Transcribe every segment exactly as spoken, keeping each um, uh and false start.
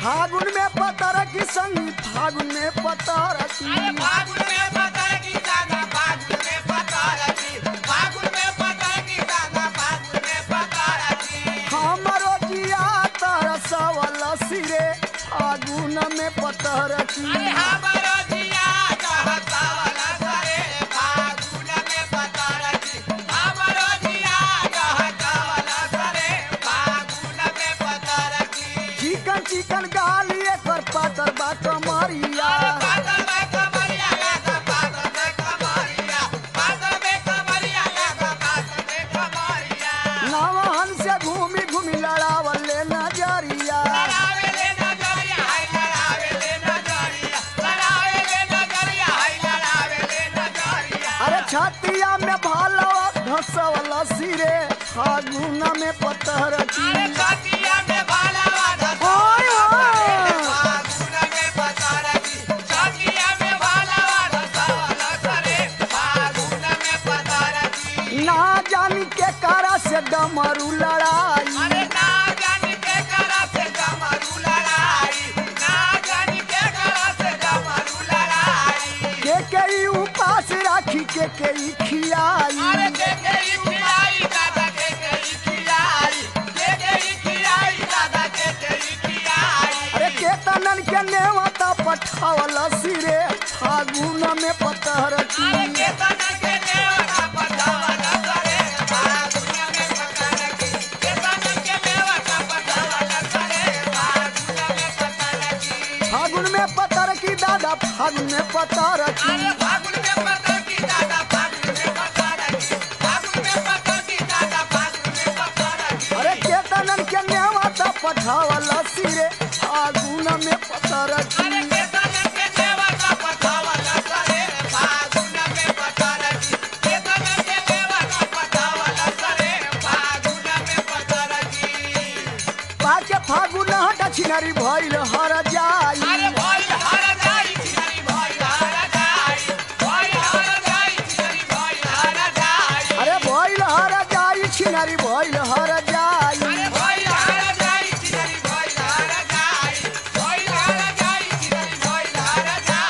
फागुन में पतर की संगी फागुन में पतर की अरे फागुन में पतर की दादा फागुन में पतर की फागुन में पतर की दादा फागुन में पतर की हमरो जिया तरसवल सिरे फागुन में पतर की अरे हमारो जिया कहतावल सरे फागुन में पतर की हमारो जिया कहतावल सरे फागुन में पतर की चिकन चिकन गाली एकर पातर बा कमरिया पागल में कमरिया लगा पागल में कमरिया पागल में कमरिया लगा पागल में कमरिया नवहन से घूमी घूमी लड़ावल ले नजरिया लड़ावे ले नजरिया हाय लड़ावे ले नजरिया लड़ावे ले नजरिया हाय लड़ावे ले नजरिया अरे छतिया में भाला धसवल सिरे फागुन में पतर की अरे छतिया में भाला वादा ओए ओए। फागुन में पतर की छतिया में भाला वादा सवाल करे फागुन में पतर की ना जानी के कारा से डमरू लड़ाई अरे ना जानी के करा से डमरू लड़ाई ना जानी के करा से डमरू लड़ाई के के ई उपास राखी के के ई खियाई अरे के के ई खिलाई दादा के के ई खिलाई के के ई खिलाई दादा के के ई खिलाई अरे केतनन के नेवता पठावल सिरे फागुन में पतर की अरे के तना के नेवता पठावल करे फागुन में पतर की के तना के नेवता पठावल करे फागुन में पतर की फागुन में पतर की दादा फागुन में पतर की अरे फागुन में पतर की दादा फागुन में पतर की फागुन में पतर की दादा फागुन में पतर की अरे केतनन के नेवता पठावल सिरे फागुन में पतर की अरे के तना के नेवता पठावल करे फागुन में पतर की के तना के नेवता पठावल करे फागुन में पतर की पाके फागुन हट छिनरी भइल हर जाई अरे भइल हर जाई छिनरी भइल हर जाई भइल हर जाई छिनरी भइल हर जाई अरे भइल हर जाई छिनरी भइल हर जाई अरे भइल हर जाई छिनरी भइल हर जाई भइल हर जाई छिनरी भइल हर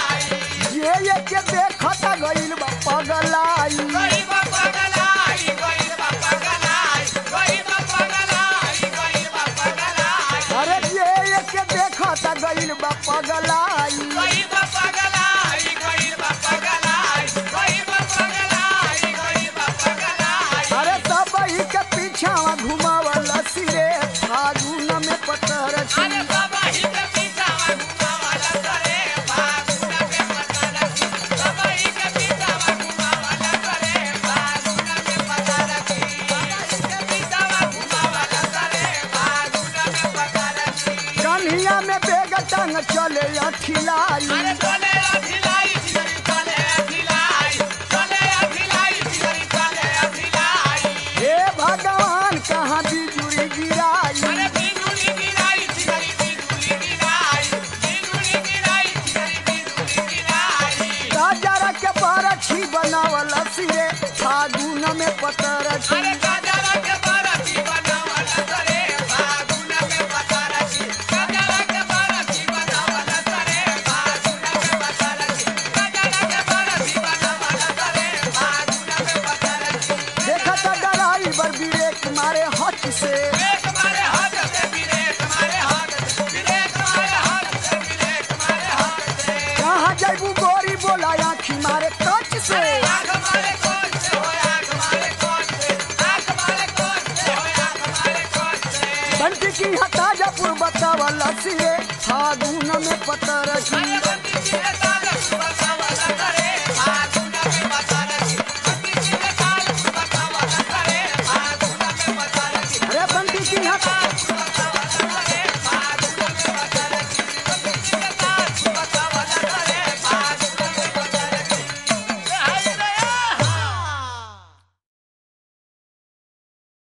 जाई ये ये के देखत गइल बा पगलाई गइल बा पगलाई गइल बा पगलाई गइल बा पगलाई गइल बा पगलाई अरे ये ये के देखत गइल बा पगलाई गइल बा पगलाई गइल बा पगलाई गइल बा पगलाई गइल बा पगलाई अरे सब ही के पीछा घुमावल सिरे फागुन में पतर अरे की बाबा ही के पीछावा घुमावला करे फागुन में पतर की बाबा ही के पीछावा घुमावला करे फागुन में पतर की बाबा ही के पीछावा घुमावला करे फागुन में पतर की कन्हिया में बेग टंग चले अठिलाई अरे चले अभिलाई छिरी चले अभिलाई चले अभिलाई छिरी चले अभिलाई हे भगवान कहाँ बिजुरी गिराई अरे बिजुली गिराई छिरी बिजुली गिराई बिजुली गिराई छिरी बिजुली गिराई राजा के परछी बनावल सिरे फागुन में पतर की अरे गजरा के बरछी बनावल करे फागुन में पतर की गजरा के बरछी बनावल करे फागुन में पतर की गजरा के बरछी बनावल करे फागुन में पतर की देखत डराई बर ब्रेक मारे हट से ब्रेक मारे हाथ से ब्रेक मारे हाथ से ब्रेक मारे हाथ से ब्रेक मारे हाथ से कहाँ जैबू गोरी बोला आँखी मारे कच से आँख मारे कोच से हो आँख मारे कोच से आँख मारे कोच से हो आँख मारे कोच से बंटी की हताजापुर बतावल सिरे फागुन में पतर की अरे